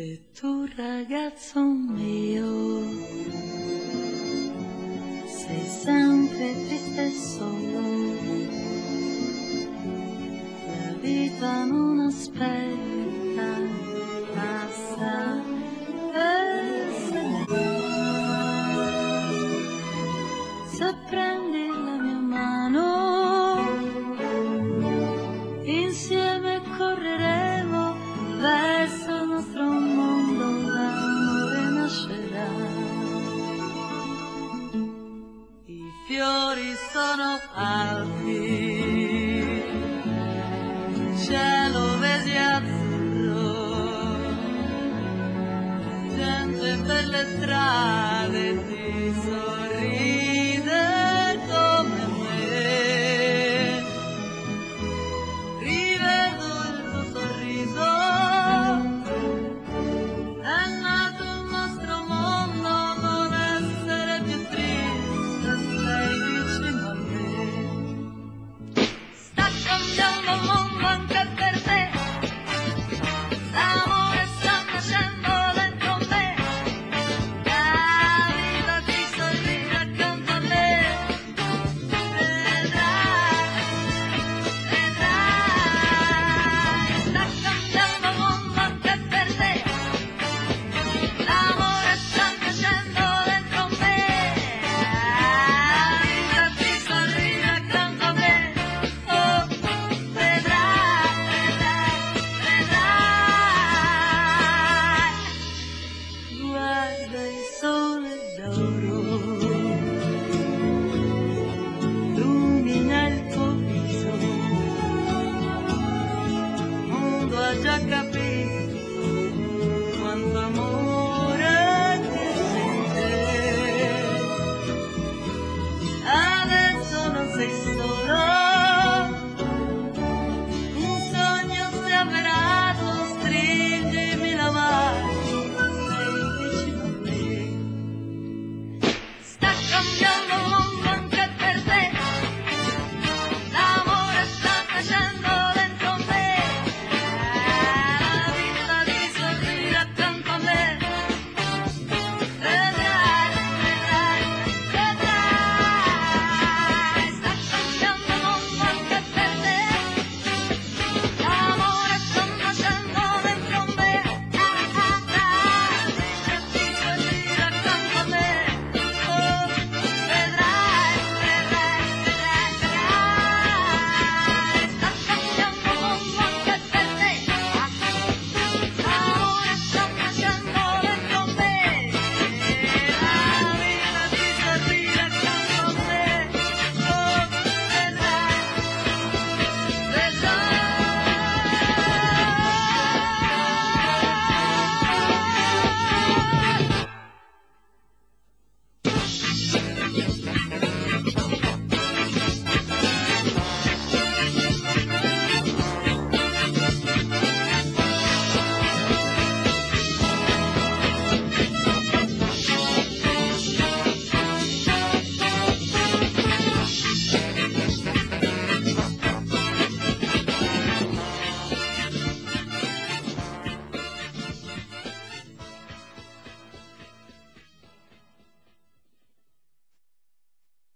Se tu ragazzo mio sei sempre triste e solo, la vita non aspetta, passa e se ne va. Se prendi la mia mano, insieme correremo verso il nostro mondo, l'amore nascerà. I fiori sono alti, il cielo vedi azzurro, gente per le strade ti sorride come me. Rivedo il tuo sorriso, è nato il nostro mondo, non essere più triste, sei vicino a me. Sta cambiando il mondo anche per te, l'amore sta nascendo dentro me, la vita ti sorride accanto a me, vedrai, vedrai. Sta cambiando il mondo anche per te, l'amore sta nascendo dentro me, la vita ti sorride accanto a me, oh, vedrai, vedrai, vedrai. Guarda il sole d'oro, illumina il tuo viso, il mondo ha già capito quanto amore ti sente. Adesso non sei solo,